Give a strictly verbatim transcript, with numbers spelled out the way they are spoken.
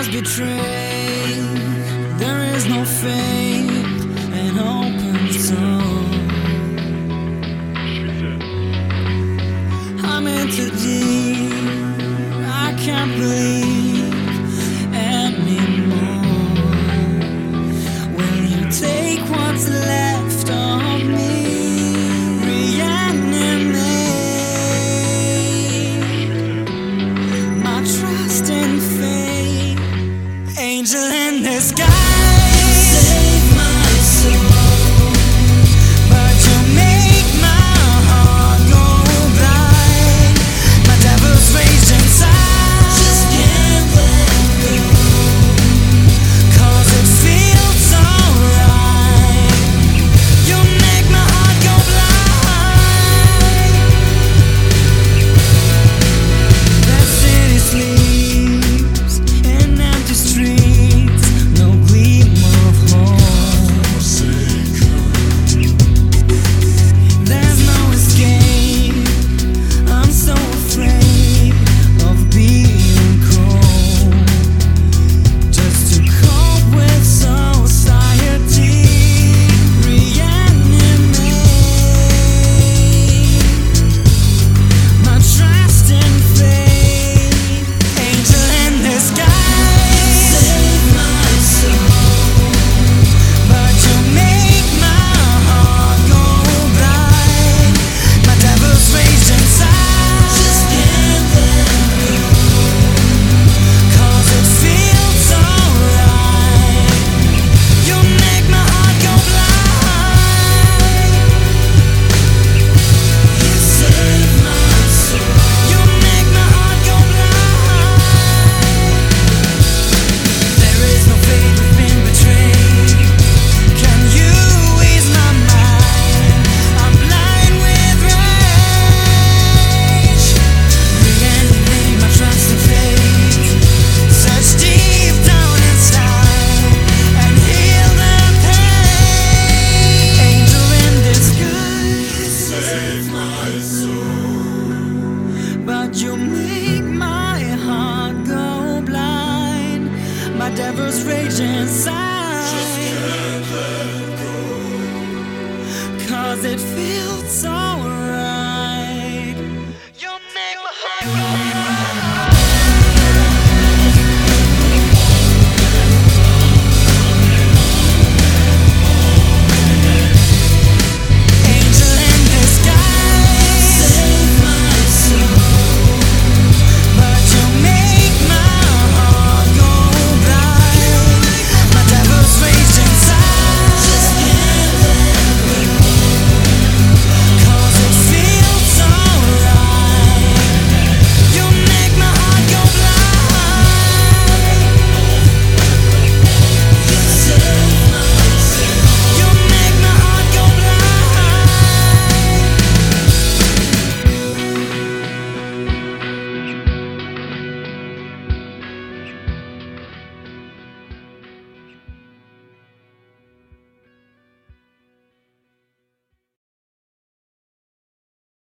was betrayed. There is no faith and open soul. I'm in too deep, I can't believe anymore. Will you take what's left of me? Reanimate my trust and faith. Angel in the sky, save my soul, but you make my heart go blind. My devil's rage inside, just can't let go, 'cause it feels so right. You make my heart go blind. That city sleeps in empty streets, no gleam of hope. There's no escape, I'm so afraid of being cold, just to cope with society. Reanimate my trust and faith. Angel in the sky, save my soul, but you make my heart go blind. My devil's rage inside, just can't let go, 'cause it feels so right. You make my heart go blind. You save my soul. You make my heart go blind. There is no faith, we've been betrayed. Can you ease my mind? I'm blind with rage. Reanimate my trust and faith. Search deep down inside and heal the pain. Angel in disguise, save my soul, but you make my heart go blind. My devil's rage inside, just can't let go, 'cause it feels so right.